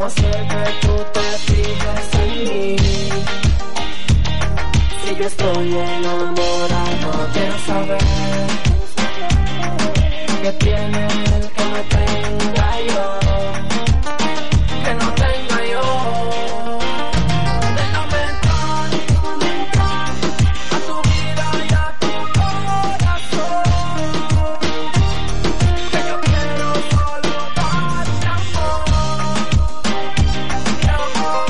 hacer que tú te fijes en mí? Si yo estoy enamorado, quiero saber qué tiene él que no tenga yo, que no tenga yo. Déjame entrar a tu vida y a tu corazón, que yo quiero solo darte amor, mi amor.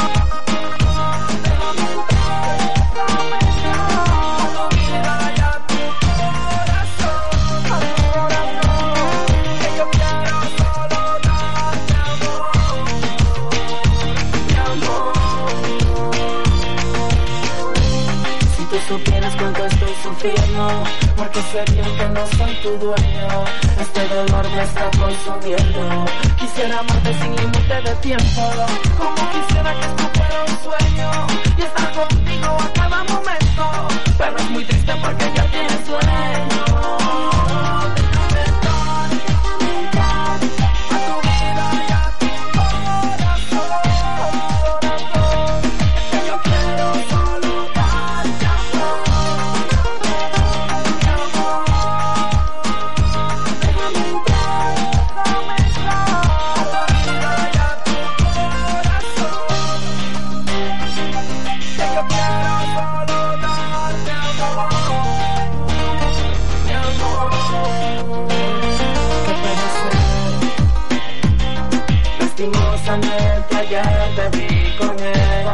Déjame entrar a tu vida y a tu corazón, que yo quiero solo darte amor, mi amor. Si tú supieras cuánto estoy sufriendo, porque sé bien que no soy tu dueño, este dolor me está consumiendo. Quisiera amarte sin límite de tiempo, como quisiera que esto fuera un sueño y estar contigo a cada momento, pero es muy triste porque ya tienes sueño. Déjame entrar a tu vida y a tu corazón, que yo quiero solo darte amor, mi amor. Déjame entrar a tu vida y a tu corazón, que yo quiero solo darte amor, mi amor. ¿Qué puedo hacer? Lastimosamente ayer te vi con él,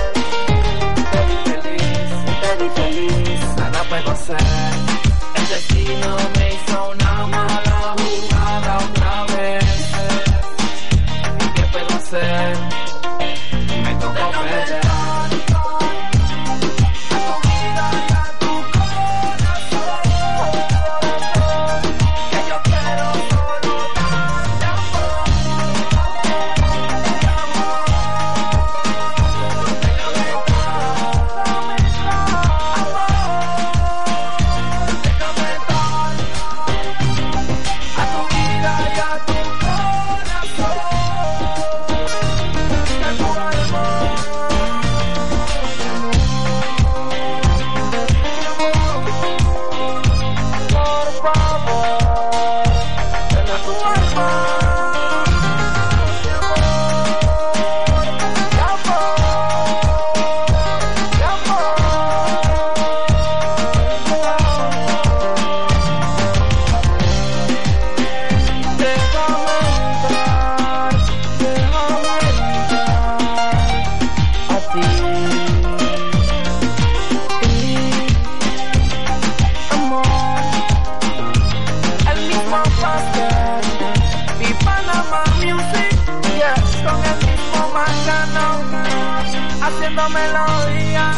te vi feliz, nada puedo hacer. El destino me hizo una mala jugada otra vez. ¿Y qué puedo hacer? Me tocó perder. A tu vida y a tu corazón, que yo quiero solo darte amor, mi amor. Déjame entrar, amor. Déjame entrar a tu vida y a tu corazón, que tu alma, por favor, ven a tu alma, mi amor, mi amor. El mismo pastel y Panama Music, yes, con el mismo Macano, haciendo melodía.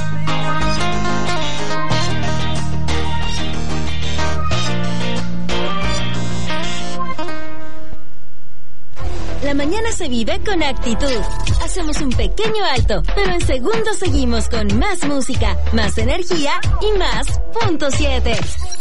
La mañana se vive con actitud. Hacemos un pequeño alto, pero en segundos seguimos con más música, más energía y más punto 7.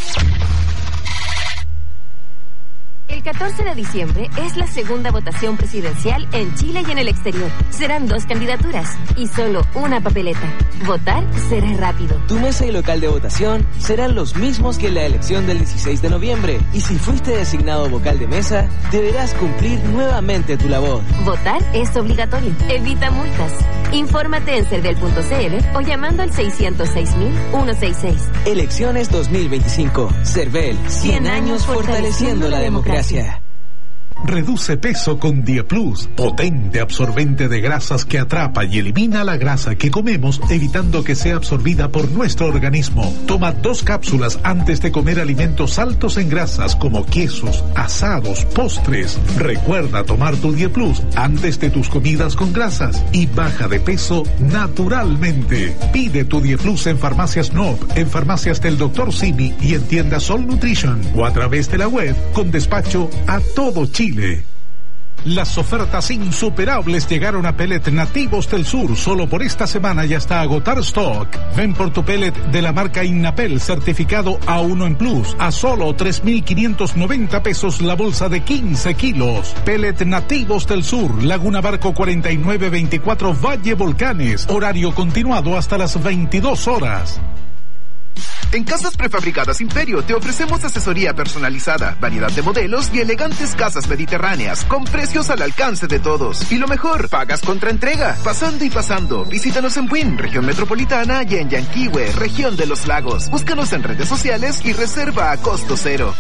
El 14 de diciembre es la segunda votación presidencial en Chile y en el exterior. Serán 2 candidaturas y solo una papeleta. Votar será rápido. Tu mesa y local de votación serán los mismos que en la elección del 16 de noviembre. Y si fuiste designado vocal de mesa, deberás cumplir nuevamente tu labor. Votar es obligatorio. Evita multas. Infórmate en cervel.cl o llamando al 606.166. Elecciones 2025. Cervel, 100 años fortaleciendo la democracia. Reduce peso con Dieplus, potente absorbente de grasas que atrapa y elimina la grasa que comemos, evitando que sea absorbida por nuestro organismo. Toma 2 cápsulas antes de comer alimentos altos en grasas como quesos, asados, postres. Recuerda tomar tu Dieplus antes de tus comidas con grasas y baja de peso naturalmente. Pide tu Dieplus en Farmacias Nob, en Farmacias del Dr. Simi y en tiendas Sol Nutrition o a través de la web con despacho a todo Chile. Las ofertas insuperables llegaron a Pellet Nativos del Sur. Solo por esta semana y hasta agotar stock. Ven por tu pellet de la marca Innapel certificado A1 en Plus a solo 3.590 pesos la bolsa de 15 kilos. Pellet Nativos del Sur, Laguna Barco 4924 Valle Volcanes. Horario continuado hasta las 22 horas. En Casas Prefabricadas Imperio te ofrecemos asesoría personalizada, variedad de modelos y elegantes casas mediterráneas con precios al alcance de todos. Y lo mejor, pagas contra entrega. Pasando y pasando, visítanos en Buin, región metropolitana, y en Yanquihue, región de los lagos. Búscanos en redes sociales y reserva a costo cero.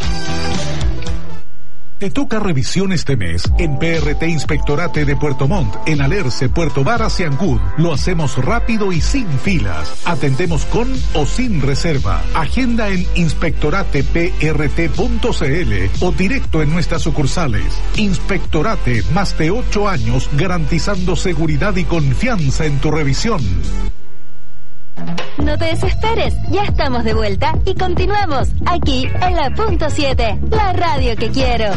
Te toca revisión este mes en PRT Inspectorate de Puerto Montt, en Alerce, Puerto Varas y Ancud. Lo hacemos rápido y sin filas. Atendemos con o sin reserva. Agenda en inspectorateprt.cl o directo en nuestras sucursales. Inspectorate, más de 8 años garantizando seguridad y confianza en tu revisión. No te desesperes, ya estamos de vuelta y continuamos aquí en la Punto 7, la radio que quiero.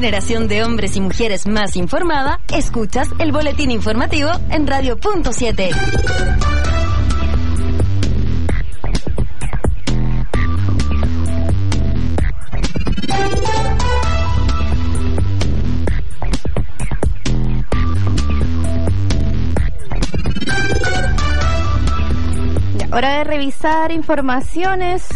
generación de hombres y mujeres más informada, escuchas el boletín informativo en Radio Punto 7. Hora de revisar informaciones.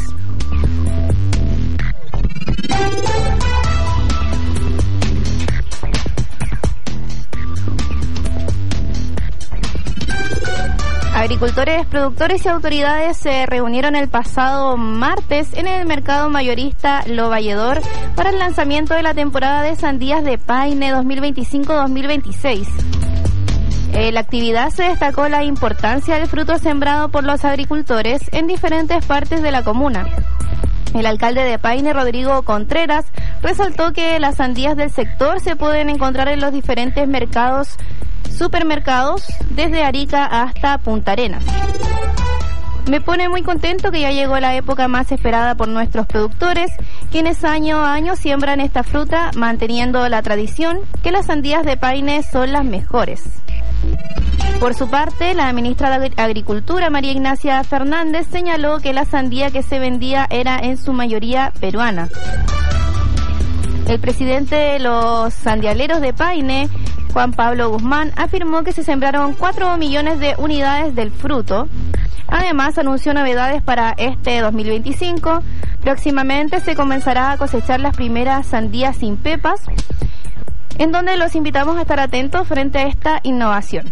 Agricultores, productores y autoridades se reunieron el pasado martes en el mercado mayorista Lo Valledor para el lanzamiento de la temporada de sandías de Paine 2025-2026. En la actividad se destacó la importancia del fruto sembrado por los agricultores en diferentes partes de la comuna. El alcalde de Paine, Rodrigo Contreras, resaltó que las sandías del sector se pueden encontrar en los diferentes supermercados, desde Arica hasta Punta Arenas. Me pone muy contento que ya llegó la época más esperada por nuestros productores, quienes año a año siembran esta fruta, manteniendo la tradición que las sandías de Paine son las mejores. Por su parte, la ministra de Agricultura, María Ignacia Fernández, señaló que la sandía que se vendía era en su mayoría peruana. El presidente de los sandialeros de Paine, Juan Pablo Guzmán, afirmó que se sembraron 4 millones de unidades del fruto. Además, anunció novedades para este 2025. Próximamente se comenzará a cosechar las primeras sandías sin pepas, en donde los invitamos a estar atentos frente a esta innovación.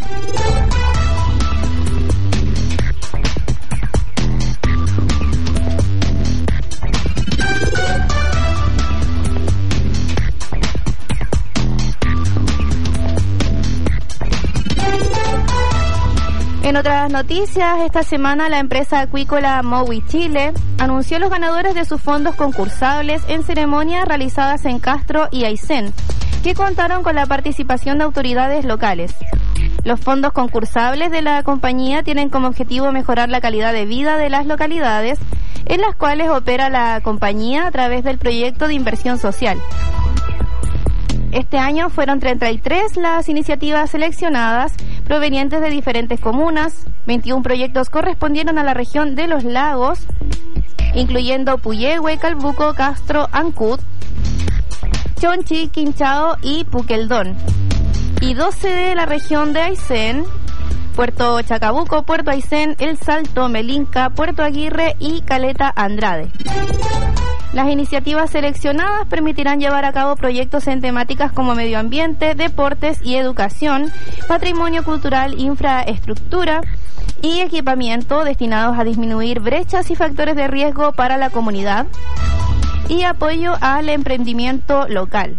En otras noticias, esta semana la empresa acuícola Mowi Chile anunció los ganadores de sus fondos concursables en ceremonias realizadas en Castro y Aysén, que contaron con la participación de autoridades locales. Los fondos concursables de la compañía tienen como objetivo mejorar la calidad de vida de las localidades en las cuales opera la compañía a través del proyecto de inversión social. Este año fueron 33 las iniciativas seleccionadas provenientes de diferentes comunas. 21 proyectos correspondieron a la región de los lagos, incluyendo Puyehue, Calbuco, Castro, Ancud, Chonchi, Quinchao y Puqueldón, y 12 de la región de Aysén, Puerto Chacabuco, Puerto Aysén, El Salto, Melinca, Puerto Aguirre y Caleta Andrade. Las iniciativas seleccionadas permitirán llevar a cabo proyectos en temáticas como medio ambiente, deportes y educación, patrimonio cultural, infraestructura y equipamiento destinados a disminuir brechas y factores de riesgo para la comunidad y apoyo al emprendimiento local.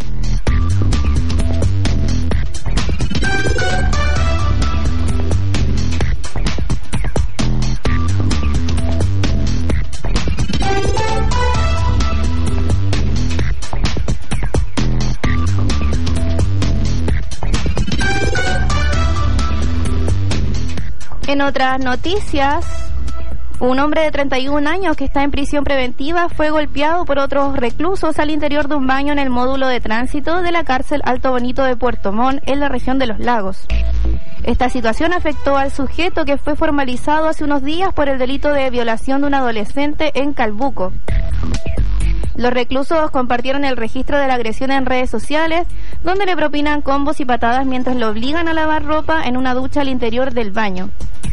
En otras noticias, un hombre de 31 años que está en prisión preventiva fue golpeado por otros reclusos al interior de un baño en el módulo de tránsito de la cárcel Alto Bonito de Puerto Montt, en la región de Los Lagos. Esta situación afectó al sujeto, que fue formalizado hace unos días por el delito de violación de un adolescente en Calbuco. Los reclusos compartieron el registro de la agresión en redes sociales, donde le propinan combos y patadas mientras lo obligan a lavar ropa en una ducha al interior del baño.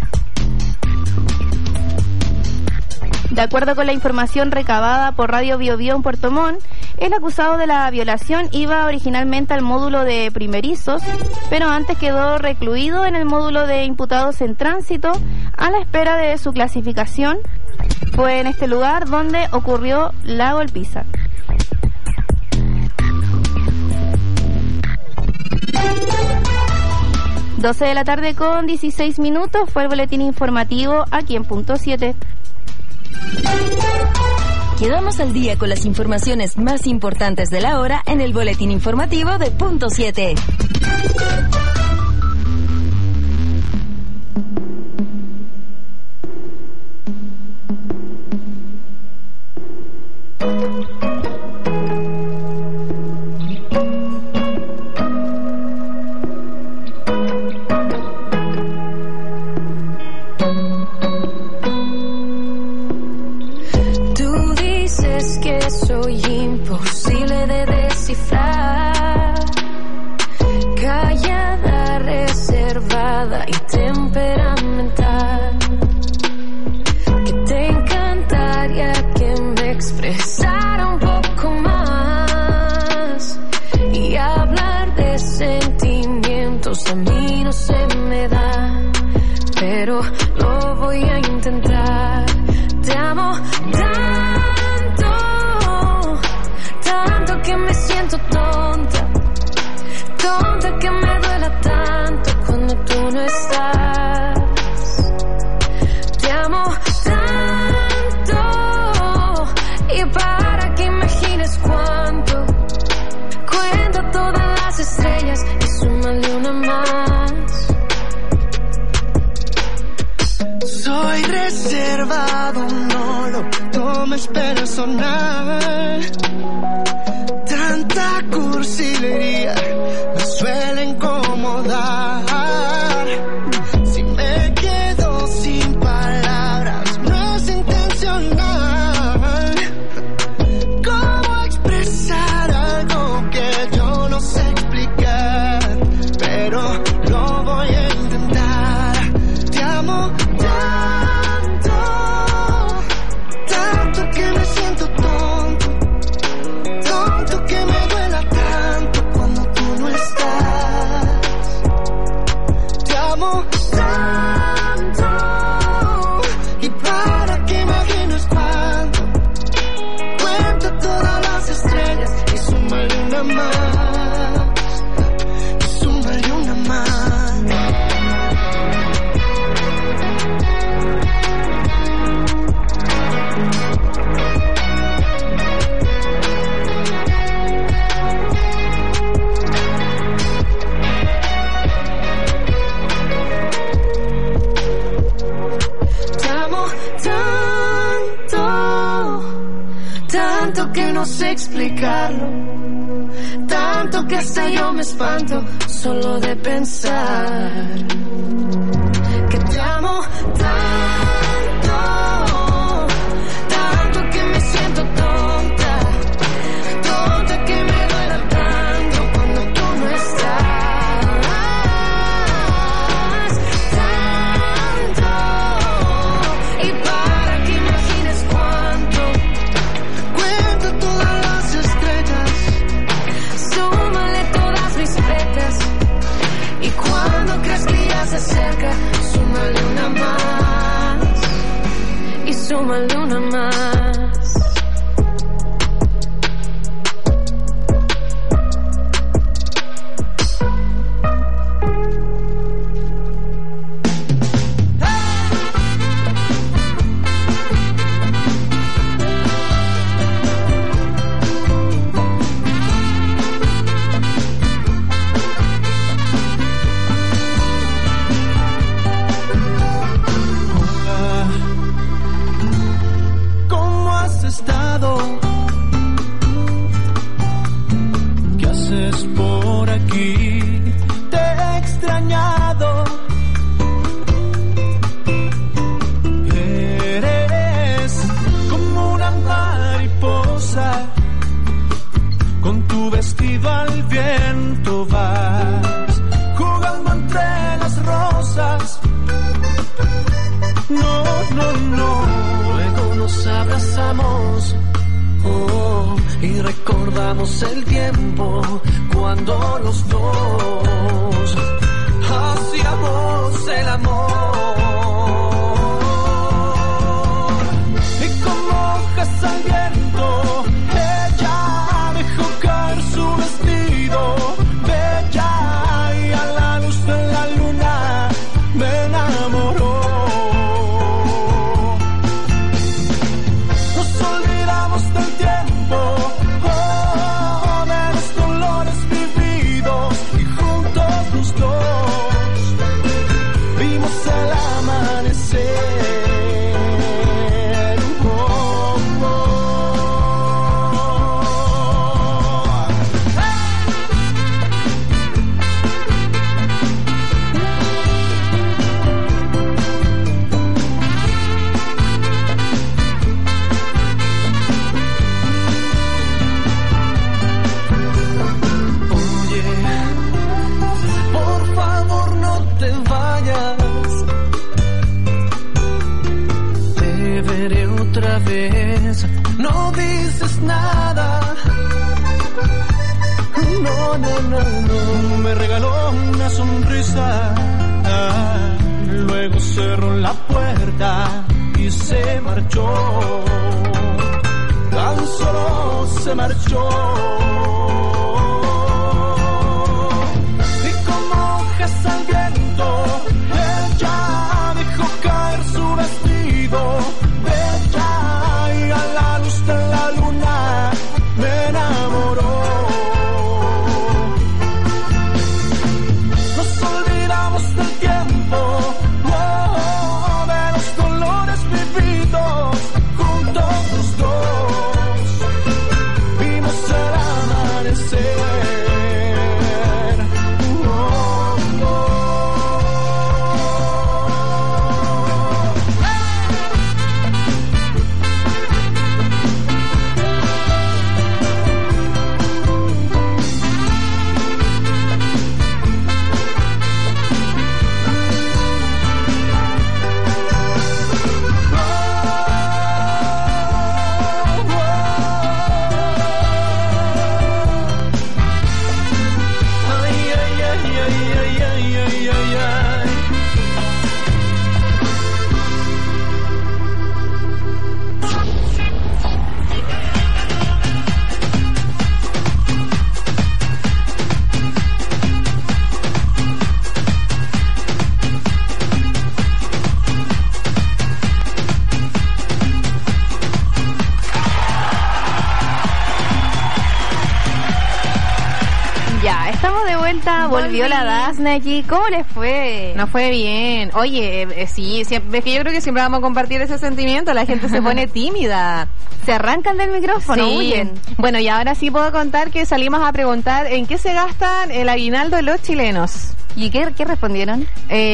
De acuerdo con la información recabada por Radio Bio Bio en Puerto Montt, el acusado de la violación iba originalmente al módulo de primerizos, pero antes quedó recluido en el módulo de imputados en tránsito a la espera de su clasificación. Fue en este lugar donde ocurrió la golpiza. ...12 de la tarde con 16 minutos... fue el boletín informativo aquí en Punto 7. Quedamos al día con las informaciones más importantes de la hora en el boletín informativo de Punto 7. beso imposible de descifrar. Callada, reservada y temperamental. Que te encantaría que me expresara un poco más. Y hablar de sentimientos a mí no se me da. Pero lo voy a intentar. Te amo tanto, tanto que me siento tonta, tonta que me duela tanto cuando tú no estás. Te amo tanto, y para que imagines cuánto, cuenta todas las estrellas y súmale una más. Soy reservado, no lo tomes personal. Tanta cursilería me suele incomodar. Si me quedo sin palabras, no es intencional. ¿Cómo expresar algo que yo no sé explicar? Pero lo voy a intentar. Te amo tanto, tanto que me siento tonto, tonto que me duela tanto cuando tú no estás. Te amo tanto, y para que imagines cuánto, cuenta todas las estrellas y súmale una más, y súmale una más. Tanto que no sé explicarlo, tanto que hasta yo me espanto solo de pensar que te amo tanto, tanto que me siento tonta, tonta que me duela tanto cuando tú no estás, tanto, y para que imagines cuánto, cuenta todas las estrellas, súmale todas mis petas, y cuando creas que ya se acerca, súmale una más, y súmale una más. ¿Cómo has estado? ¿Qué haces por aquí? Te he extrañado. Eres como una mariposa, con tu vestido al viento vas, jugando entre las rosas. No, no, no. Luego nos abrazamos, oh, y recordamos el tiempo cuando los dos hacíamos el amor. Y como hojas al viento, ella dejó caer su vestido, bella, y a la luz de la luna me enamoró. Nos olvidamos del tiempo, oh, de los dolores vividos, y juntos los dos vimos el amor. veré otra vez. No dices nada. No, no, no, no. Me regaló una sonrisa. Luego cerró la puerta y se marchó. Tan solo se marchó. Y como hojas al viento, ella dejó caer su vestido. Bella y a la luz de la luna me enamoró. Nos olvidamos del tiempo, oh, de los dolores vividos juntos los dos. Vimos el amanecer. Oh, oh. Ay, ay, ay, ay, ay, ay, ay, ay. Ya, estamos de vuelta, volvió la Dafne aquí. ¿Cómo les fue? No fue bien. Oye, sí, es que yo creo que siempre vamos a compartir ese sentimiento. La gente se pone tímida. Se arrancan del micrófono, huyen. Bueno, y ahora sí puedo contar que salimos a preguntar en qué se gastan el aguinaldo de los chilenos. ¿Y qué respondieron?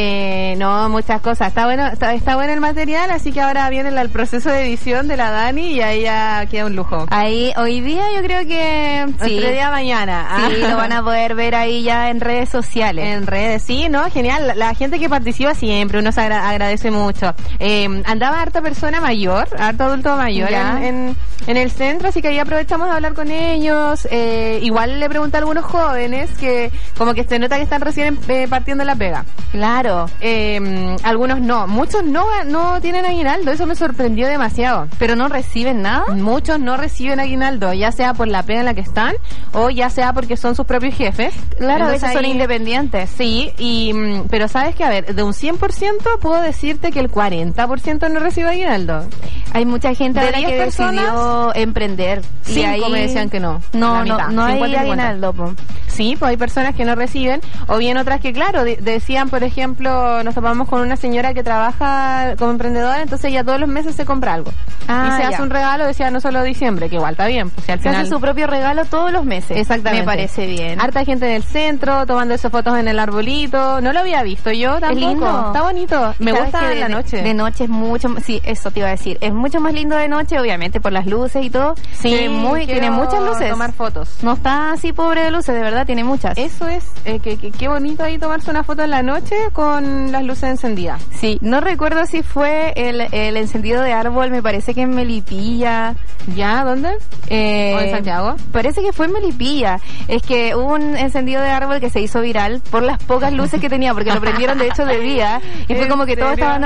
No, muchas cosas. Está bueno el material, así que ahora viene el proceso de edición de la Dani y ahí ya queda un lujo. Ahí, hoy día yo creo que... Sí. Otro día mañana. Sí, lo van a poder ver ahí ya en redes sociales. En redes, sí, ¿no? Genial. La gente que participa siempre, uno se agradece mucho. Andaba harta persona mayor, harto adulto mayor en el centro, así que ahí aprovechamos de hablar con ellos. Igual le pregunté a algunos jóvenes que como que se nota que están recién partiendo la pega. Claro. Algunos no. Muchos no tienen aguinaldo. Eso me sorprendió demasiado. ¿Pero no reciben nada? Muchos no reciben aguinaldo, ya sea por la pega en la que están o ya sea porque son sus propios jefes. Claro, entonces, a veces son independientes. Sí, pero sabes que, a ver, de un 100% puedo decirte que el 40% no recibe aguinaldo. Hay mucha gente de ahora 10 que personas, decidió emprender. 5 me decían que no. No hay 50. aguinaldo, po. Sí, pues hay personas que no reciben, o bien otras que, claro, decían, por ejemplo, nos topamos con una señora que trabaja como emprendedora, entonces ella todos los meses se compra algo. Y se hace un regalo, decía, no solo diciembre, que igual está bien. Pues, si al final hace su propio regalo todos los meses. Exactamente. Me parece bien. Harta gente en el centro, tomando esas fotos en el arbolito. No lo había visto yo tampoco. Es lindo. Está bonito. Me gusta la noche. De noche es mucho, sí, eso te iba a decir. Es mucho más lindo de noche, obviamente, por las luces y todo. Sí, tiene muchas luces. Tomar fotos. No está así pobre de luces, de verdad, tiene muchas. Eso es, qué bonito ahí tomarse una foto en la noche con las luces encendidas. Sí, no recuerdo si fue el encendido de árbol, me parece que en Melipilla. ¿Ya? ¿Dónde? ¿O en Santiago? Parece que fue en Melipilla. Es que hubo un encendido de árbol que se hizo viral por las pocas luces que tenía, porque lo prendieron de hecho de día, y fue como que todos estaban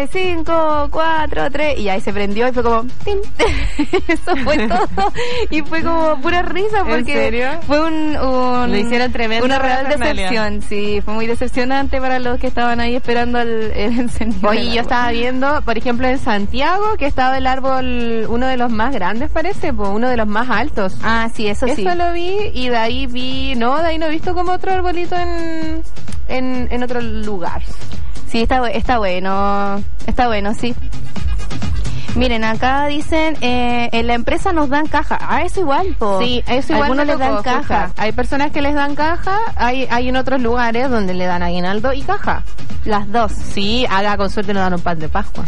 5, 4, 3, y ahí se prendió y fue como ¡tin! Eso fue todo. Y fue como pura risa, porque ¿en serio? Fue lo hicieron tremendo. Una real decepción, sí, fue muy decepcionante para los que estaban ahí esperando el encendido. Oye, yo estaba viendo, por ejemplo, en Santiago, que estaba el árbol, uno de los más grandes parece, pues, uno de los más altos. Ah, sí, eso sí. Eso lo vi, y de ahí no he visto como otro arbolito en otro lugar. Sí, está bueno, sí. Miren, acá dicen, en la empresa nos dan caja. Ah, eso igual, po. Sí, eso igual. Algunos les dan caja. Escuchar. Hay personas que les dan caja, hay en otros lugares donde le dan aguinaldo y caja. Las dos. Sí, haga con suerte nos dan un pan de Pascua.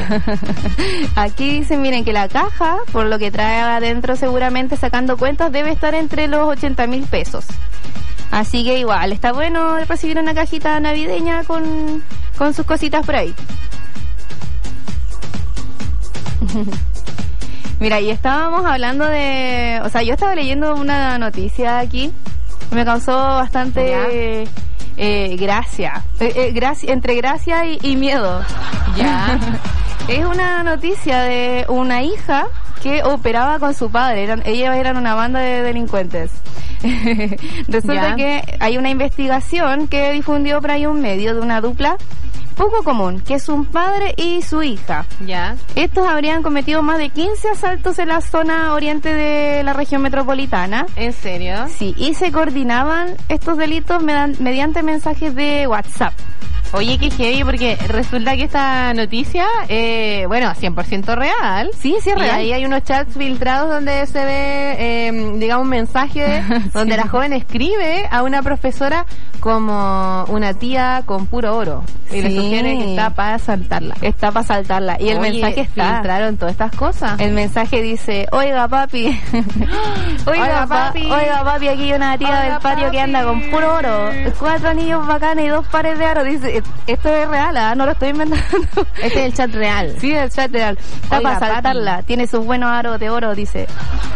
Aquí dicen, miren, que la caja, por lo que trae adentro seguramente sacando cuentas, debe estar entre los 80,000 pesos. Así que igual, está bueno recibir una cajita navideña con sus cositas por ahí. Mira, y estábamos hablando de... O sea, yo estaba leyendo una noticia aquí. Me causó bastante gracia. Entre gracia y miedo. Ya. Es una noticia de una hija que operaba con su padre. Ellos eran una banda de delincuentes. Resulta que hay una investigación que difundió por ahí un medio de una dupla poco común, que es un padre y su hija. Ya. Estos habrían cometido más de 15 asaltos en la zona oriente de la región metropolitana. ¿En serio? Sí, y se coordinaban estos delitos mediante mensajes de WhatsApp. Oye, qué heavy, porque resulta que esta noticia, 100% real. Sí, sí es real. Y ahí hay unos chats filtrados donde se ve, digamos, un mensaje donde la joven escribe a una profesora como una tía con puro oro. Y le sugiere que está para asaltarla. Está para asaltarla. Y el mensaje está. Filtraron todas estas cosas. El mensaje dice, oiga papi, oiga papi, aquí hay una tía del patio que anda con puro oro. 4 anillos bacanes y 2 pares de aro. Dice, esto es real, no lo estoy inventando. Este es el chat real. Sí, el chat real. Está para asaltarla. Tiene sus buenos aros de oro, dice.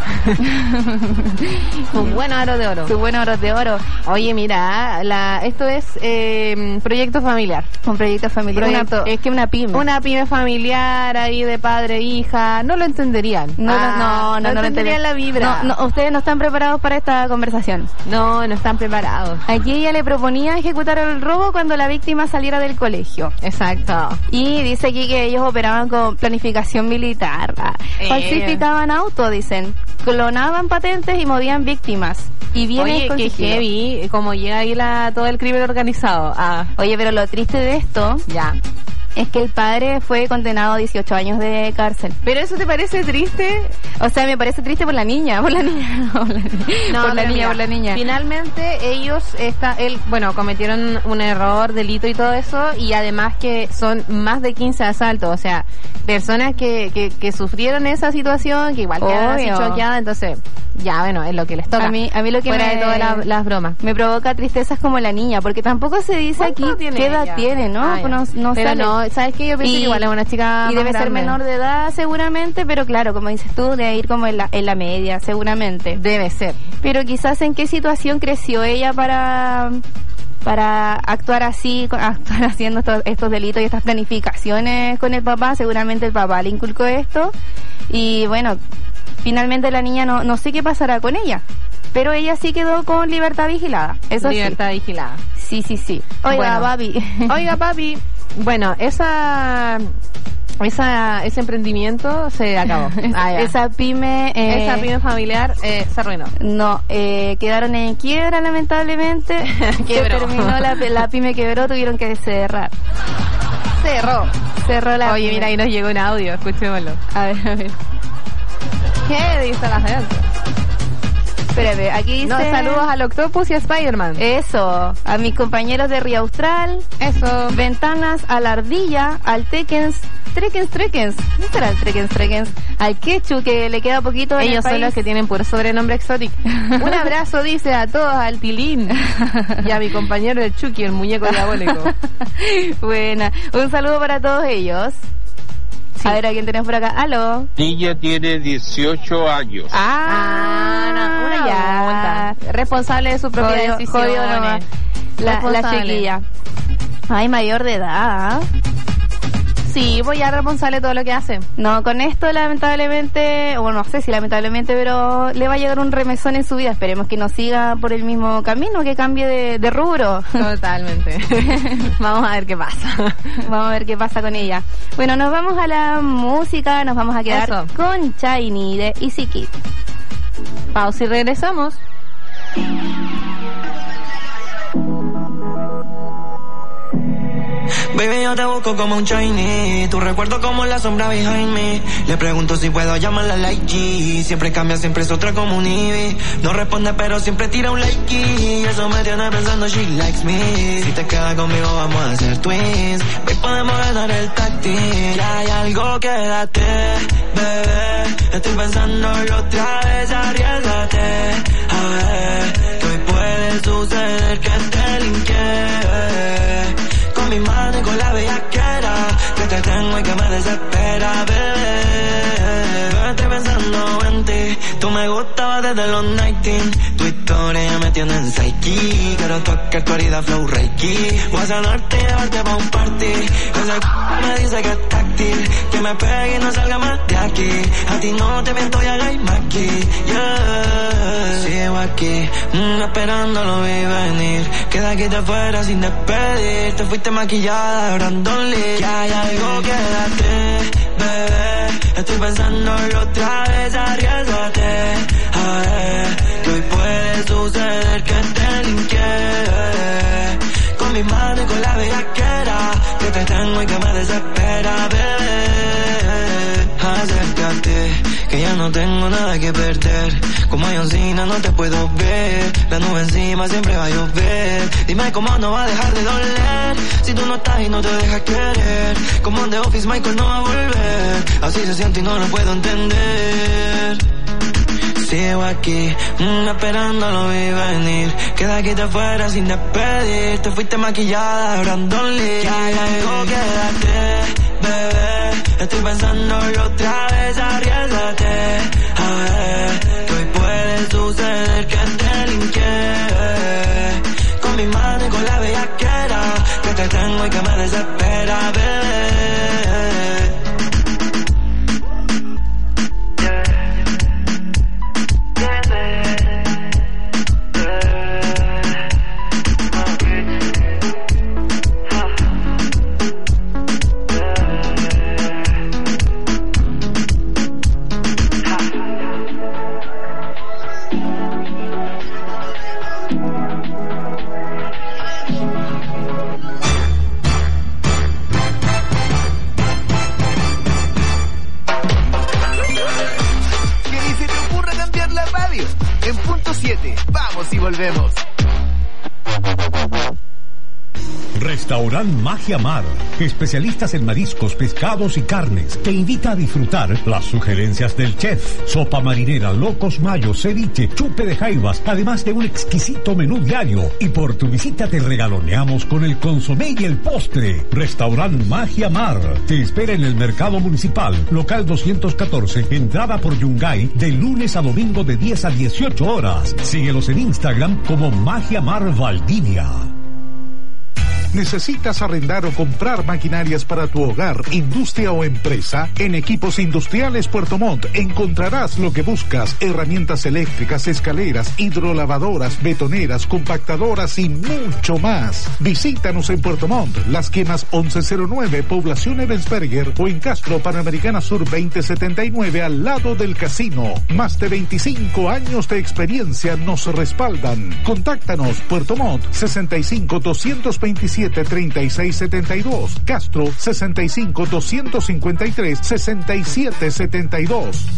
Sus buenos aros de oro. Sus buenos aros de oro. Oye, mira, esto es proyecto familiar. Un proyecto familiar. Es que una pyme. Una pyme familiar ahí de padre e hija. No lo entenderían. No entenderían la vibra. No, ustedes no están preparados para esta conversación. No están preparados. Aquí ella le proponía ejecutar el robo cuando la víctima saliera del colegio. Exacto. Y dice aquí que ellos operaban con planificación militar. Falsificaban autos, dicen. Clonaban patentes y movían víctimas. Y viene qué heavy, como llega ahí todo el crimen organizado. Oye, pero lo triste de esto es que el padre fue condenado a 18 años de cárcel. ¿Pero eso te parece triste? O sea, me parece triste por la niña. Por la niña. Finalmente ellos cometieron un error, delito y todo eso, y además que son más de 15 asaltos, o sea, personas que sufrieron esa situación, que igual quedaron así choqueadas, entonces es lo que les toca. A mí lo que fuera de todas las bromas me provoca tristeza es como la niña, porque tampoco se dice aquí qué edad tiene, ¿no? No pero sale. No, ¿sabes qué? Yo pienso que igual es una chica y debe ser menor de edad seguramente, pero claro, como dices tú, debe ir como en la media, seguramente. Debe ser. Pero quizás en qué situación creció ella para actuar haciendo estos delitos y estas planificaciones con el papá. Seguramente el papá le inculcó esto y finalmente la niña no sé qué pasará con ella, pero ella sí quedó con libertad vigilada. Eso libertad vigilada. Sí. Oiga, papi. Bueno, ese emprendimiento se acabó. Esa pyme familiar se arruinó. No, quedaron en quiebra lamentablemente. Se terminó la pyme, quebró, tuvieron que cerrar. Cerró la pyme. Mira, ahí nos llegó un audio, escuchémoslo. A ver. ¿Qué dice la gente? Espérate, aquí dice... saludos al Octopus y a Spider-Man. Eso, a mis compañeros de Río Austral. Eso. Ventanas, a la Ardilla, al Trekens. ¿No será el Trekens? Al Quechu, que le queda poquito. Ellos son los que tienen por sobrenombre exótico. Un abrazo, dice, a todos, al Tilín. Y a mi compañero el Chucky, el muñeco diabólico. Buena. Un saludo para todos ellos. Sí. A ver, ¿a quién tenemos por acá? ¿Aló? Niña tiene 18 años. Ya. Responsable de su propia decisión. La chiquilla. Ay, mayor de edad. Sí, pues ya responsable de todo lo que hace. No, con esto lamentablemente, o no sé si lamentablemente, pero le va a llegar un remesón en su vida. Esperemos que no siga por el mismo camino, que cambie de rubro. Totalmente. Vamos a ver qué pasa. Vamos a ver qué pasa con ella. Bueno, nos vamos a la música, nos vamos a quedar con Shiny de Easy Kid. Pausa y regresamos. Baby, yo te busco como un shiny, tu recuerdo como la sombra behind me. Le pregunto si puedo llamarla like G. Siempre cambia, siempre es otra como un Ivy. No responde pero siempre tira un like y eso me tiene pensando she likes me. Si te quedas conmigo vamos a ser twins. Hoy podemos ganar el táctil. Ya hay algo, quédate, bebé. Estoy pensándolo otra vez, arriesgate. A ver, que hoy puede suceder que te linke. Con mi mano y con la bellaquera que te tengo y que me desespera, bebé. Tú me gustabas desde los 19. Tu historia me tiene en psyche. Quiero tocar tu herida flow reiki. Voy a sanarte y llevarte pa' un party. Ese me dice que es táctil, que me pegue y no salga más de aquí. A ti no te miento y hagáis más aquí. Yeah. Sigo aquí, esperando lo vi venir. Que de aquí te fuera sin despedir. Te fuiste maquillada, Brandon Lee. Que hay algo que date, bebé. Estoy pensándolo otra vez, arriesgate. A ver, que hoy puede suceder que te linké. Con mi mano y con la bellaquera que te tengo y que me desespera, bebé. Acércate, que ya no tengo nada que perder. Como Johncina no te puedo ver. La nube encima siempre va a llover. Dime cómo no va a dejar de doler si tú no estás y no te dejas querer. Como en The Office Michael no va a volver. Así se siente y no lo puedo entender. Sigo aquí, esperando lo vi venir. Que de aquí te fuera sin despedir. Te fuiste maquillada, Brandon Lee. Que hay algo que date, bebé. Estoy pensándolo otra vez, arriesgate. A ver, que hoy puede suceder que te linké. Con mi mano y con la bellaquera que te tengo y que me desespera, bebé. Vamos y volvemos. Restaurant Magia Mar, especialistas en mariscos, pescados y carnes, te invita a disfrutar las sugerencias del chef. Sopa marinera, locos mayos, ceviche, chupe de jaivas, además de un exquisito menú diario. Y por tu visita te regaloneamos con el consomé y el postre. Restaurant Magia Mar te espera en el Mercado Municipal, local 214, entrada por Yungay, de lunes a domingo de 10 a 18 horas. Síguelos en Instagram como Magia Mar Valdivia. ¿Necesitas arrendar o comprar maquinarias para tu hogar, industria o empresa? En Equipos Industriales Puerto Montt encontrarás lo que buscas: herramientas eléctricas, escaleras, hidrolavadoras, betoneras, compactadoras y mucho más. Visítanos en Puerto Montt, Las Quemas 1109, Población Ebensberger, o en Castro, Panamericana Sur 2079, al lado del casino. Más de 25 años de experiencia nos respaldan. Contáctanos: Puerto Montt 65 227 3672, Castro 65 253 6772.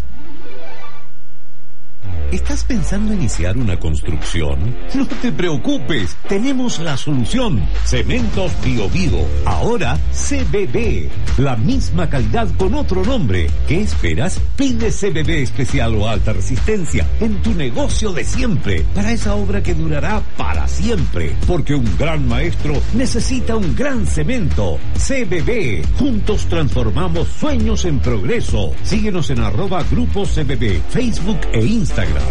¿Estás pensando iniciar una construcción? No te preocupes, tenemos la solución. Cementos Bio Bio, ahora CBB. La misma calidad con otro nombre. ¿Qué esperas? Pide CBB especial o alta resistencia en tu negocio de siempre, para esa obra que durará para siempre. Porque un gran maestro necesita un gran cemento. CBB, juntos transformamos sueños en progreso. Síguenos en @Grupo CBB, Facebook e Instagram.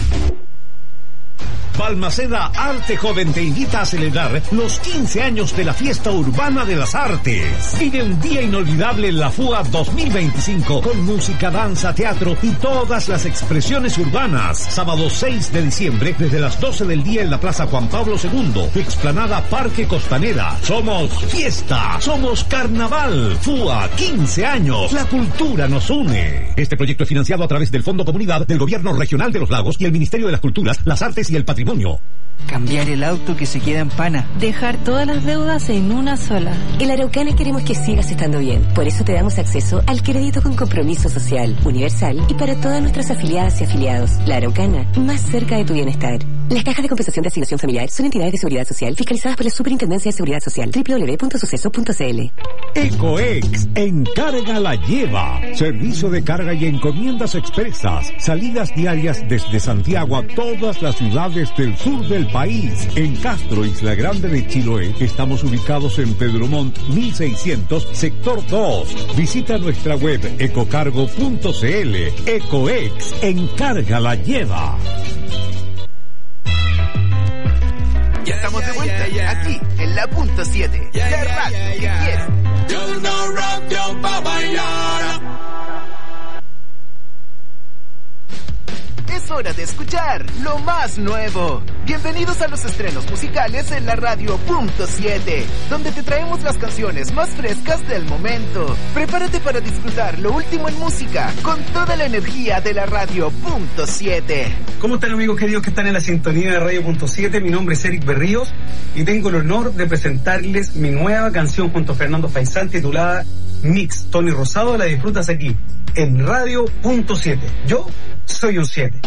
Balmaceda Arte Joven te invita a celebrar los 15 años de la Fiesta Urbana de las Artes. Vive un día inolvidable en la FUA 2025 con música, danza, teatro y todas las expresiones urbanas. Sábado 6 de diciembre desde las 12 del día en la Plaza Juan Pablo II, explanada Parque Costanera. Somos fiesta, somos carnaval. FUA 15 años, la cultura nos une. Este proyecto es financiado a través del Fondo Comunidad del Gobierno Regional de los Lagos y el Ministerio de las Culturas, las Artes y el Patrimonio. Cambiar el auto que se queda en pana. Dejar todas las deudas en una sola. En La Araucana queremos que sigas estando bien. Por eso te damos acceso al crédito con compromiso social, universal y para todas nuestras afiliadas y afiliados. La Araucana, más cerca de tu bienestar. Las cajas de compensación de asignación familiar son entidades de seguridad social fiscalizadas por la Superintendencia de Seguridad Social. www.suceso.cl. Ecoex, encarga la lleva. Servicio de carga y encomiendas expresas. Salidas diarias desde Santiago a todas las ciudades del sur del país. En Castro, Isla Grande de Chiloé, estamos ubicados en Pedro Montt 1600, sector 2. Visita nuestra web ecocargo.cl. Ecoex, encarga la lleva. Ya estamos de vuelta, aquí, en la punto 7, la radio que quieres. Yo no rock yo pa' bailar. Es hora de escuchar lo más nuevo. Bienvenidos a los estrenos musicales en la radio punto 7, donde te traemos las canciones más frescas del momento. Prepárate para disfrutar lo último en música con toda la energía de la radio punto 7. ¿Cómo están, amigos queridos que están en la sintonía de Radio punto 7? Mi nombre es Eric Berríos y tengo el honor de presentarles mi nueva canción junto a Fernando Faisán titulada Mix. Tony Rosado, la disfrutas aquí en Radio punto 7. Yo soy un 7.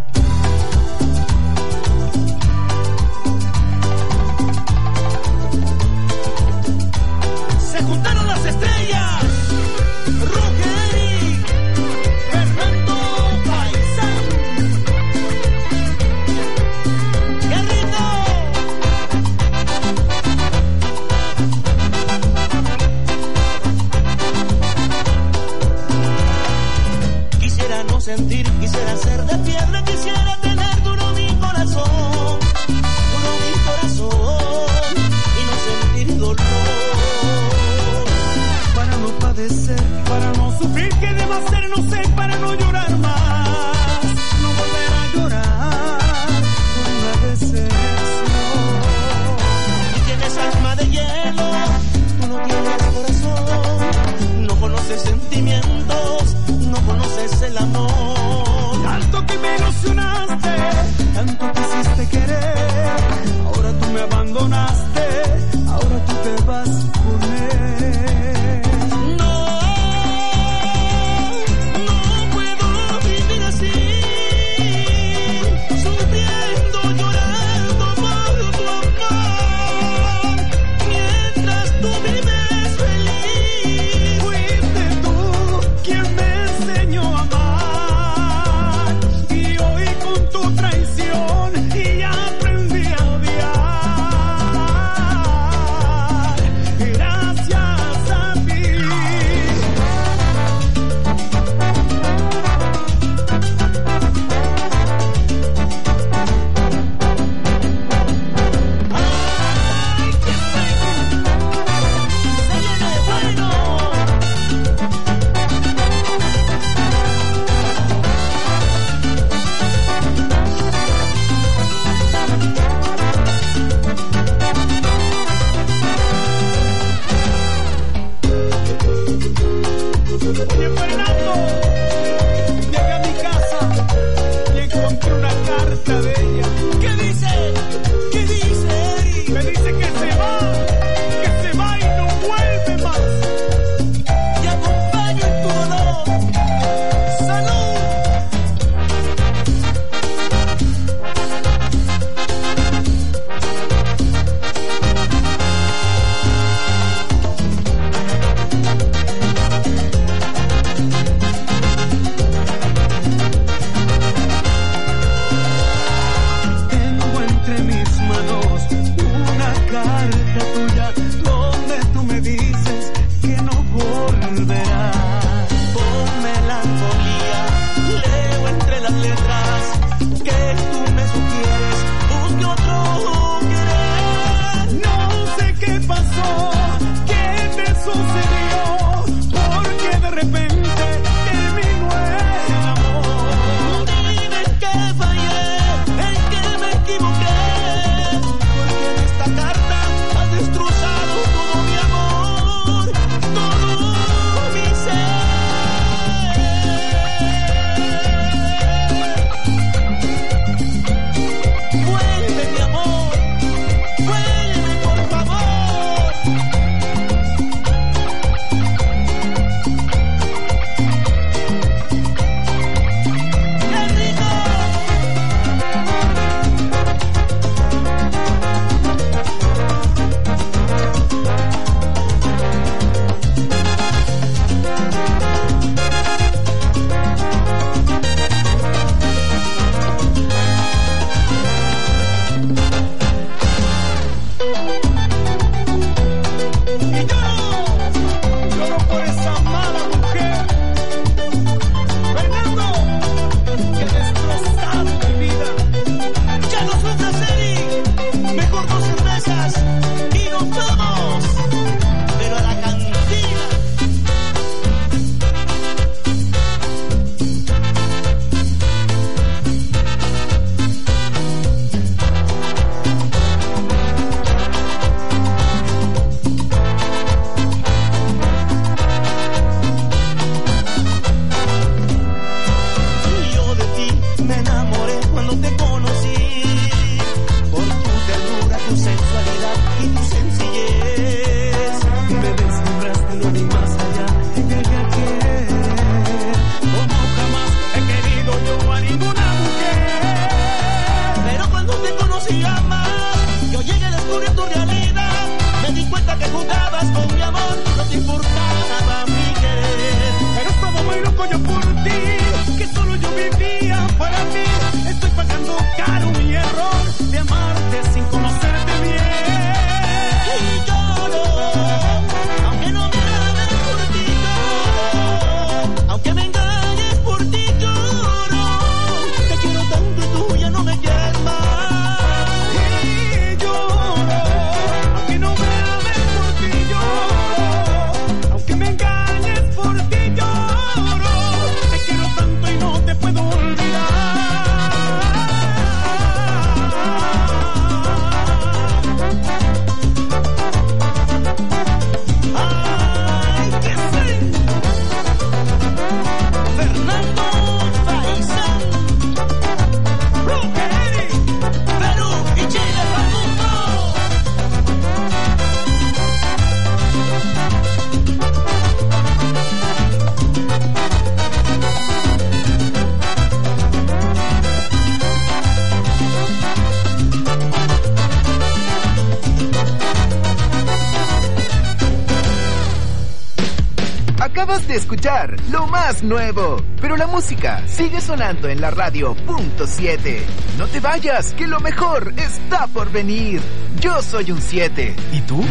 Se juntaron las estrellas. Rockeri, Fernando Faisán, Guerrito. Quisiera no sentir, quisiera ser de piedra, quisiera tener duro mi corazón y no sentir dolor. Para no padecer, para no sufrir, ¿qué debo hacer? No sé, para no llorar más, no volver a llorar por una decepción. Y tienes alma de hielo, tú no tienes corazón, no conoces sentimientos, no conoces el amor. Tanto que me ilusionaste, tanto quisiste querer, ahora tú me abandonaste, ahora tú te vas con él. No puedo vivir así, sufriendo, llorando por tu amor, mientras tú vives feliz. Fuiste tú quien me enseñó a amar, y hoy con que solo yo vivía para mí. Estoy pagando caro mi error de amarte sin conocerte bien. Y lloro, aunque no me ames por ti lloro, aunque me engañes por ti lloro. Te quiero tanto y tú ya no me quieres más. Y lloro, aunque no me ames por ti lloro, aunque me engañes por ti lloro. Te quiero tanto y no te puedo olvidar. Ay, que sí. Fernando Faisán, Rockeri, Perú y Chile para el mundo. Acabas de escuchar lo más nuevo, pero la música sigue sonando en la radio .7. No te vayas, que lo mejor está por venir. Yo soy un 7. ¿Y tú?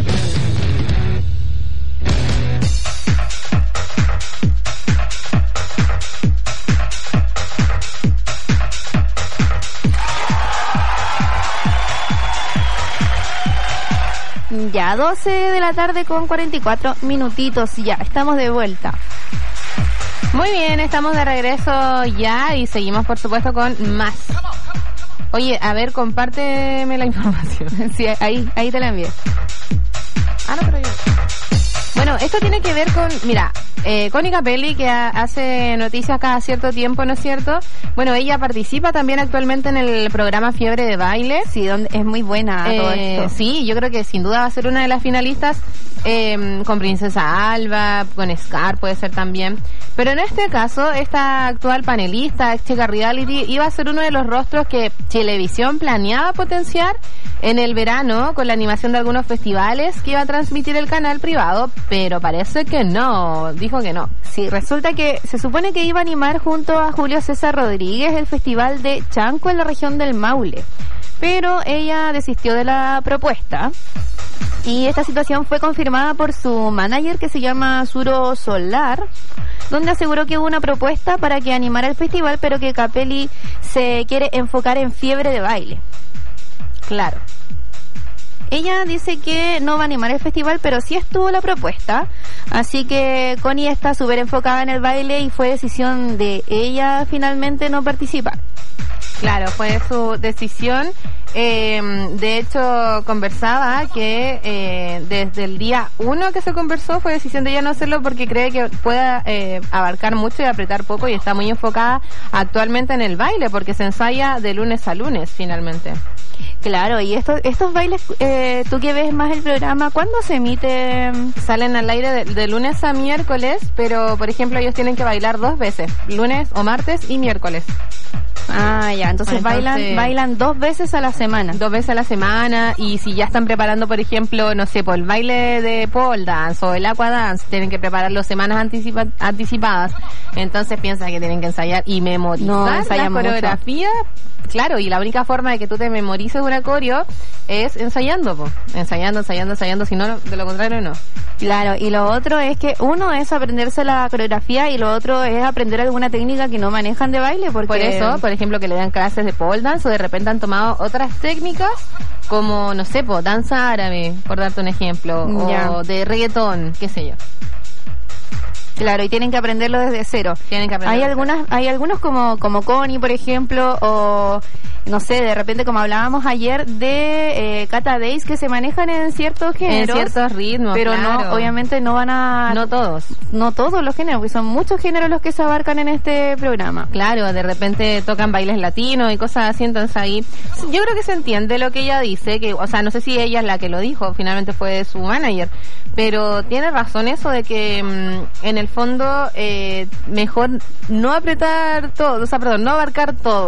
Ya, 12 de la tarde con 44 minutitos. Ya, estamos de vuelta. Muy bien, estamos de regreso ya y seguimos, por supuesto, con más. Oye, a ver, compárteme la información. Sí, ahí te la envié. Ah, no, pero yo... Bueno, esto tiene que ver con, mira, Connie Capelli, que hace noticias cada cierto tiempo, ¿no es cierto? Bueno, ella participa también actualmente en el programa Fiebre de Baile. Sí, donde es muy buena todo esto. Sí, yo creo que sin duda va a ser una de las finalistas, con Princesa Alba, con Scar puede ser también. Pero en este caso, esta actual panelista, ex chica reality, iba a ser uno de los rostros que Chilevisión planeaba potenciar en el verano con la animación de algunos festivales que iba a transmitir el canal privado, pero parece que no, dijo que no. Sí, resulta que se supone que iba a animar junto a Julio César Rodríguez el festival de Chanco en la región del Maule, pero ella desistió de la propuesta. Y esta situación fue confirmada por su manager, que se llama Suro Solar, donde aseguró que hubo una propuesta para que animara el festival, pero que Capelli se quiere enfocar en Fiebre de Baile. Claro. Ella dice que no va a animar el festival, pero sí estuvo la propuesta. Así que Connie está súper enfocada en el baile y fue decisión de ella finalmente no participar. Claro, fue su decisión. De hecho, conversaba que desde el día 1 que se conversó fue decisión de ella no hacerlo porque cree que pueda abarcar mucho y apretar poco, y está muy enfocada actualmente en el baile porque se ensaya de lunes a lunes finalmente. Claro, y estos bailes, tú que ves más el programa, ¿cuándo se emite? Salen al aire de lunes a miércoles, pero por ejemplo ellos tienen que bailar 2 veces, lunes o martes y miércoles. Ah, ya, entonces bailan 2 veces a la semana. 2 veces a la semana, y si ya están preparando, por ejemplo, no sé, por el baile de pole dance o el aqua dance, tienen que prepararlo semanas anticipadas. Entonces piensa que tienen que ensayar y memorizar la coreografía. Claro, y la única forma de que tú te memorices una coreo es ensayando, ensayando, si no, de lo contrario no. Claro, y lo otro es que uno es aprenderse la coreografía y lo otro es aprender alguna técnica que no manejan de baile, porque... Por eso, por ejemplo, que le dan clases de pole dance o de repente han tomado otras técnicas como, no sé, danza árabe, por darte un ejemplo, o de reggaetón, qué sé yo. Claro, y tienen que aprenderlo desde cero. Hay algunos como Connie, por ejemplo, o no sé, de repente como hablábamos ayer de Cata Days, que se manejan en ciertos géneros, en ciertos ritmos, pero claro. no, obviamente no van a... No todos los géneros, porque son muchos géneros los que se abarcan en este programa. Claro, de repente tocan bailes latinos y cosas así, entonces ahí yo creo que se entiende lo que ella dice, que, o sea, no sé si ella es la que lo dijo, finalmente fue su manager, pero tiene razón eso de que en el fondo mejor no apretar todo, o sea, perdón, no abarcar todo.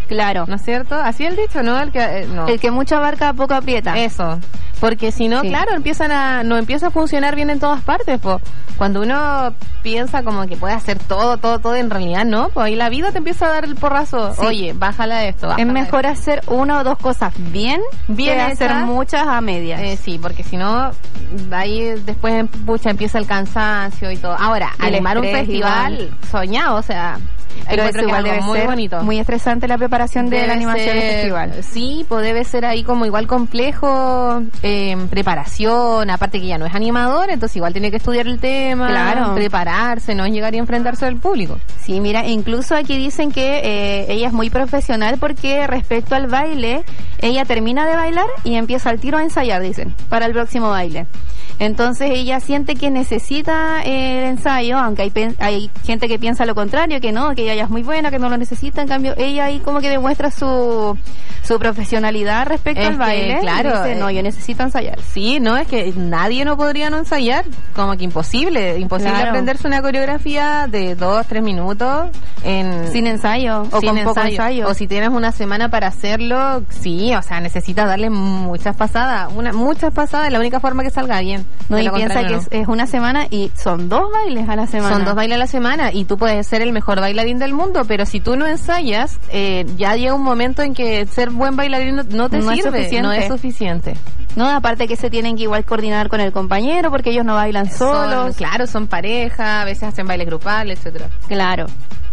Claro. ¿No es cierto? Así el dicho, ¿no? El que mucho abarca, poco aprieta. Eso. Porque si no, claro, no empieza a funcionar bien en todas partes, po. Cuando uno piensa como que puede hacer todo, en realidad no, pues ahí la vida te empieza a dar el porrazo. Sí. Oye, bájala de esto. Es mejor hacer una o dos cosas bien que hacer muchas a medias. Sí, porque si no, ahí después empieza el cansancio y todo. Ahora, animar un festival soñado, o sea... Pero eso igual debe muy ser bonito. Muy estresante la preparación de la animación del festival. Sí, pues debe ser ahí como igual complejo, preparación, aparte que ya no es animador, entonces igual tiene que estudiar el tema, prepararse, no es llegar y enfrentarse al público. Sí, mira, incluso aquí dicen que ella es muy profesional porque respecto al baile, ella termina de bailar y empieza al tiro a ensayar, dicen, para el próximo baile. Entonces ella siente que necesita el ensayo, aunque hay gente que piensa lo contrario, que no, que ella ya es muy buena, que no lo necesita. En cambio, ella ahí como que demuestra su profesionalidad respecto al baile. Claro, y dice, no, yo necesito ensayar. Sí, no, es que nadie no podría no ensayar, como que imposible aprenderse una coreografía de 2-3 minutos sin ensayo o con poco ensayo. O si tienes una semana para hacerlo, sí, o sea, necesitas darle muchas pasadas, la única forma que salga bien. No, y piensa que es una semana y son 2 bailes a la semana. Son 2 bailes a la semana y tú puedes ser el mejor bailarín del mundo, pero si tú no ensayas, ya llega un momento en que ser buen bailarín no te sirve, no es suficiente. No, aparte que se tienen que igual coordinar con el compañero porque ellos no bailan solos. Son pareja, a veces hacen baile grupal, etcétera. Claro.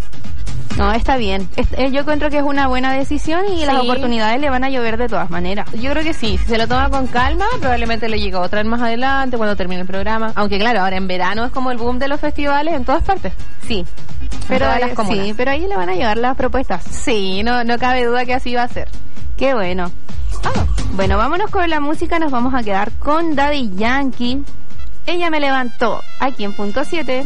No, está bien. Yo encuentro que es una buena decisión y las oportunidades le van a llover de todas maneras. Yo creo que sí. Si se lo toma con calma, probablemente le llegue otra vez más adelante cuando termine el programa. Aunque claro, ahora en verano es como el boom de los festivales en todas partes. Sí. Pero ahí le van a llegar las propuestas. Sí, no cabe duda que así va a ser. Qué bueno. Bueno, vámonos con la música. Nos vamos a quedar con Daddy Yankee. Ella me levantó aquí en Punto 7.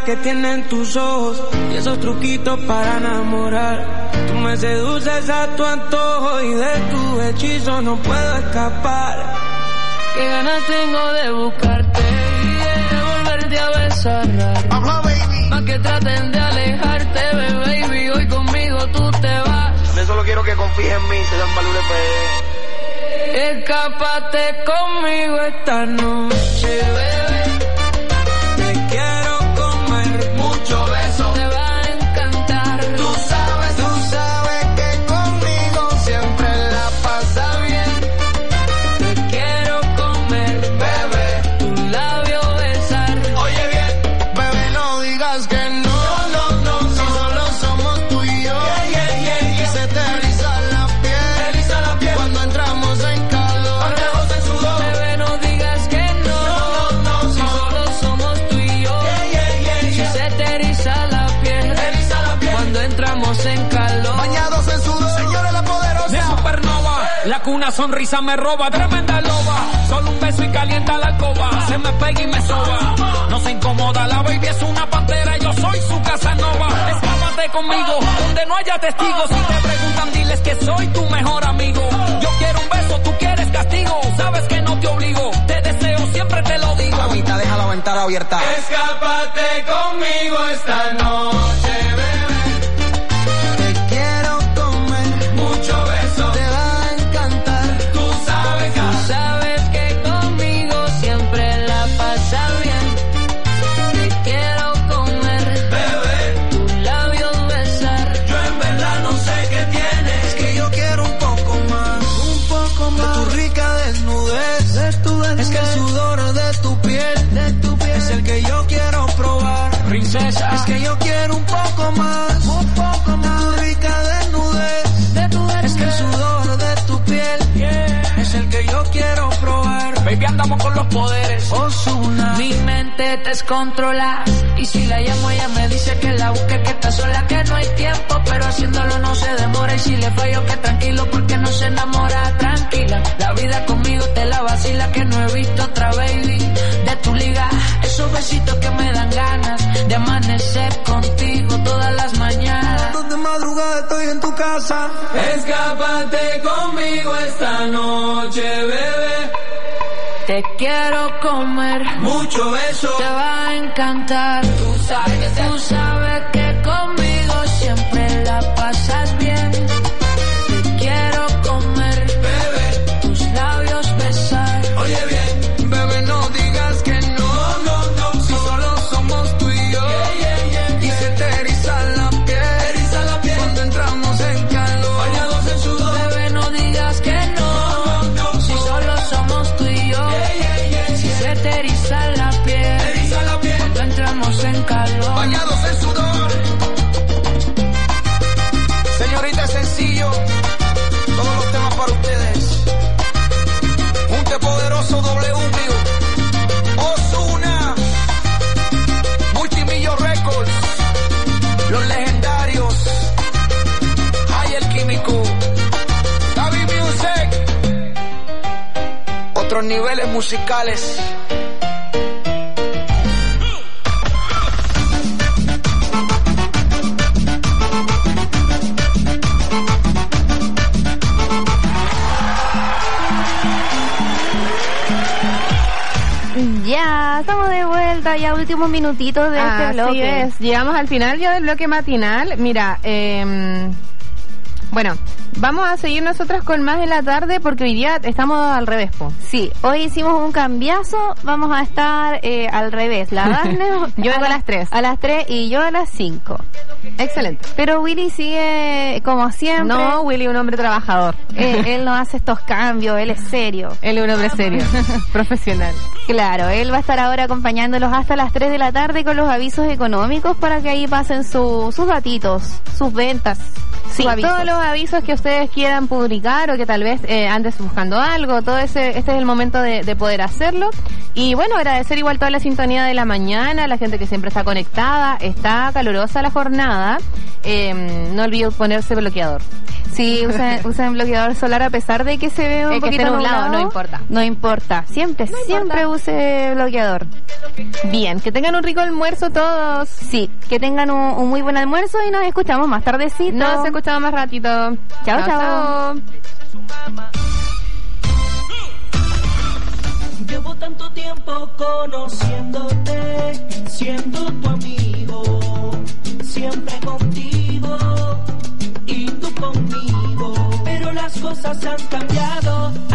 que tienen tus ojos y esos truquitos para enamorar. Tú me seduces a tu antojo y de tu hechizo no puedo escapar. Qué ganas tengo de buscarte y de volverte a besar. Más que traten de alejarte, baby, hoy conmigo tú te vas. Yo solo quiero que confíes en mí, te dan valor de Escápate conmigo esta noche, bebé. Te quiero comer, mucho beso. Te va a encantar. Tú sabes que conmigo siempre la pasa bien. Te quiero comer, bebé, tu labio besar. Oye bien, bebé, no digas que no. Si solo somos tú y yo. Y se te eriza la piel cuando entramos en calor. Bebé, no digas que no. Si solo somos tú y yo. Si se te eriza la piel cuando entramos en calor. Bañados en sudor, señora la poderosa. De supernova, la que una sonrisa me roba, tremenda loba. Solo un beso y calienta la alcoba. Se me pega y me soba. No se incomoda, la baby es una pantera. Yo soy su Casanova. Escápate conmigo, donde no haya testigos. Si te preguntan, diles que soy tu mejor amigo. Yo quiero un beso, tú quieres castigo. Sabes que no te obligo, te deseo, siempre te lo digo. Mamita, deja la ventana abierta. Escápate conmigo esta noche, bebé. Te quiero comer, Mucho beso, te va a encantar. tú sabes que conmigo siempre la pasa bien. Te quiero comer, Bebé, tus labios besar. yo en verdad no sé qué tienes. Es que yo quiero un poco más de tu rica desnudez. Es que el sudor de tu piel es el que yo quiero probar. Princesa, Es que yo quiero un poco más de tu rica desnudez. Es que el sudor de tu piel es el que yo quiero probar. baby, andamos con los poderes. Ozuna, Mi mente te descontrola y si la llamo ella me dice que la busque, que está sola, que no hay tiempo, pero haciéndolo no se demora. Y si le fallo que tranquilo porque no se enamora. Tranquila, la vida conmigo te la vacila, que no he visto otra baby de tu liga. Esos besitos que me dan ganas de amanecer contigo todas las mañanas. de madrugada estoy en tu casa. Escápate conmigo esta noche, bebé. Te quiero comer, mucho beso, te va a encantar. Tú sabes que conmigo siempre la pasas bien. Te quiero comer, bebé, tus labios besar. Oye bien, bebé, no digas que no, si solo somos tú y yo. Y se te eriza la piel cuando entramos en calor. Bañados en sudor. Bebé, no digas que no, si solo somos tú y yo. Si se te eriza la piel cuando entramos en calor. Bañados en sudor. Señorita, sencillo, todos los temas para ustedes. Junte poderoso W, Ozuna, Multimillo Records, los legendarios, Hay el Químico, Gaby Music, otros niveles musicales. Ya, estamos de vuelta, ya últimos minutitos de este bloque. Así es, llegamos al final ya del bloque matinal. Mira, bueno, vamos a seguir nosotras con más en la tarde porque hoy día estamos al revés, po. Sí, hoy hicimos un cambiazo, vamos a estar al revés. La Dafne yo vengo a las 3. A las 3 y yo a las 5. Excelente. Pero Willy sigue como siempre. No, Willy un hombre trabajador. Él no hace estos cambios, él es serio. Él es un hombre serio, profesional. Claro, él va a estar ahora acompañándolos hasta las 3 de la tarde con los avisos económicos para que ahí pasen sus datitos, sus ventas. Sí, todos los avisos que ustedes quieran publicar o que tal vez andes buscando algo, este es el momento de poder hacerlo. Y bueno, agradecer igual toda la sintonía de la mañana, la gente que siempre está conectada, está calurosa la jornada, no olviden ponerse bloqueador. Sí, usen bloqueador solar a pesar de que se ve un poquito nublado, no importa. No importa, siempre use bloqueador. Bien, que tengan un rico almuerzo todos. Sí, que tengan un muy buen almuerzo y nos escuchamos más tardecito. Nos escuchamos más ratito. Chao. Llevo tanto tiempo conociéndote, siendo tu amigo, siempre contigo y tú conmigo, pero las cosas han cambiado.